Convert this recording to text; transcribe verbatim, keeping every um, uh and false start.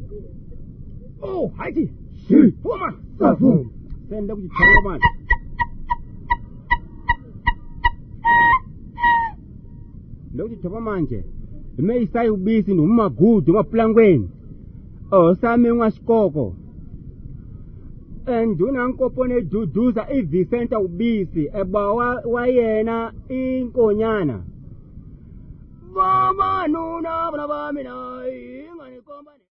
Oh, hayi. Shi, phuma. Safu. Senda kuchithela manje. Lokuthi manje. Imeyisayi ubisi nomagudu maplangweni. Oh, sami ungasikoko. Enduna nkopone duduza ivisenta ubisi eba wayena inkonyana. Baba nuna bana bami na ingani komba